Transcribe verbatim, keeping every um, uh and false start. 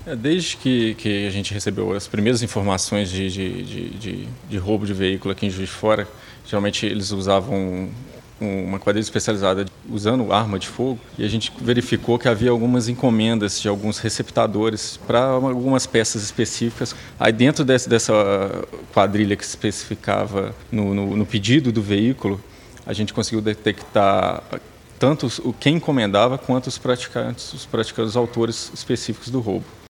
É, desde que, que a gente recebeu as primeiras informações de, de, de, de, de roubo de veículo aqui em Juiz de Fora, geralmente eles usavam um, uma quadrilha especializada usando arma de fogo, e a gente verificou que havia algumas encomendas de alguns receptadores para algumas peças específicas. Aí dentro desse, dessa quadrilha que especificava no, no, no pedido do veículo, a gente conseguiu detectar tanto o quem encomendava quanto os praticantes, os praticantes, os autores específicos do roubo.